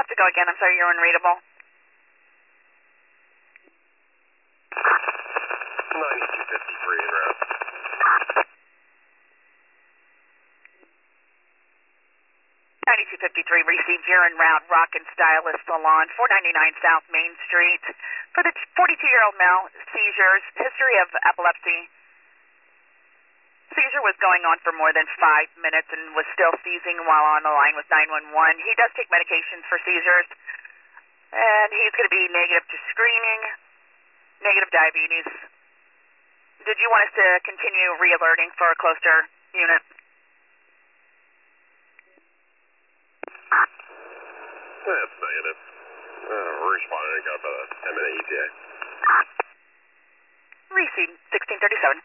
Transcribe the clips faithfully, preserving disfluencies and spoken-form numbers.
have to go again. I'm sorry, you're unreadable. ninety-two fifty-three en route. ninety-two fifty-three received, you're en route, Rock and Stylist Salon, four ninety-nine South Main Street. For the forty-two-year-old male, seizures, history of epilepsy. Seizure was going on for more than five minutes and was still seizing while on the line with nine one one. He does take medications for seizures, and he's going to be negative to screening, negative diabetes. Did you want us to continue re-alerting for a closer unit? That's negative. Uh, we're responding. I got about a ten minute E T A. Receive sixteen thirty-seven.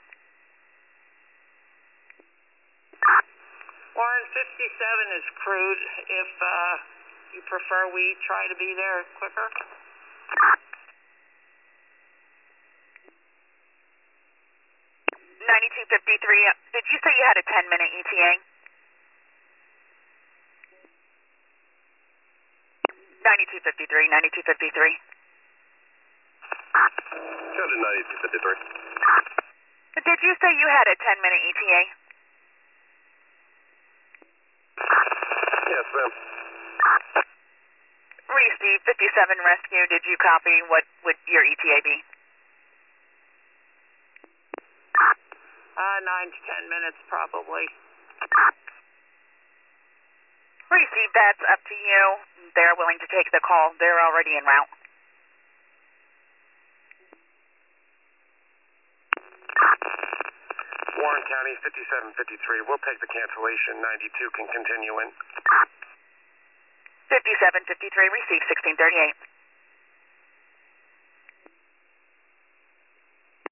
Warren, fifty-seven is crude. If uh, you prefer, we try to be there quicker. ninety-two fifty-three, did you say you had a ten minute E T A? ninety-two fifty-three, ninety-two fifty-three. Go to ninety-two fifty-three. Did you say you had a ten minute E T A? Yes, ma'am. Receive fifty-seven rescue, did you copy? What would your E T A be? Uh, nine to ten minutes, probably. Receive, that's up to you. They're willing to take the call. They're already en route. Warren County, fifty-seven fifty-three. We'll take the cancellation. ninety-two can continue in. fifty-seven fifty-three, receive sixteen thirty-eight.